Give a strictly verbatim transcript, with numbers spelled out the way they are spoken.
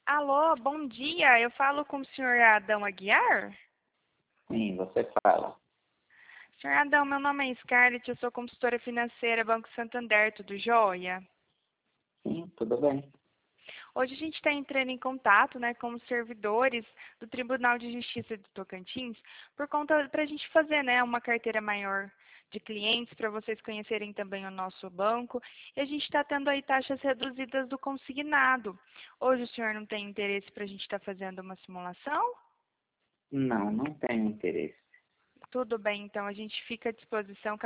Alô, bom dia. Eu falo com o senhor Adão Aguiar? Sim, você fala. Senhor Adão, meu nome é Scarlett, eu sou consultora financeira Banco Santander, tudo jóia? Sim, tudo bem. Hoje a gente está entrando em contato, né, com os servidores do Tribunal de Justiça de Tocantins, por conta para a gente fazer, né, uma carteira maior de clientes, para vocês conhecerem também o nosso banco. E a gente está tendo aí taxas reduzidas do consignado. Hoje o senhor não tem interesse para a gente estar fazendo uma simulação? Não, não tenho interesse. Tudo bem, então a gente fica à disposição.